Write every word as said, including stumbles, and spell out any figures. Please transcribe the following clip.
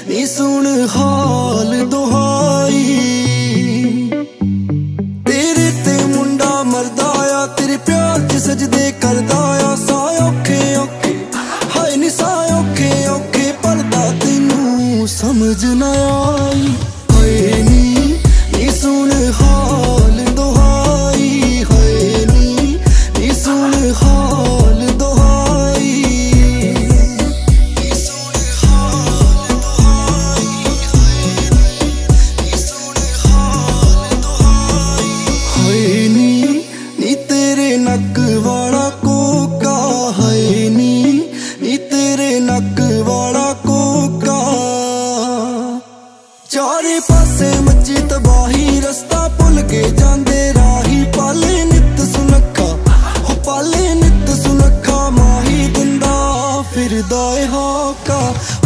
नी सुन हाल दुहाई तेरे ते मुंडा मरदा आ तेरे प्यार च सजदे करदा आ साए औखे औखे हाय नी साए औखे औखे भरदा तैनू समझ ना आई हाय नी नी सुन हाल दुहाई हाय नी नी सुन हाल दुहाई नी सुन हाल दुहाई हाय नी सुन हाल दुहाई हाय नी नी तेरे नक वाला कोका हाय नी नी तेरे नक वाला कोका चारे पासे मची तबाही रस्ता भुल के जांदे राही पाले नित सुनखा हो पाले नित सुनखा माही दिंदा फिरदा ए होका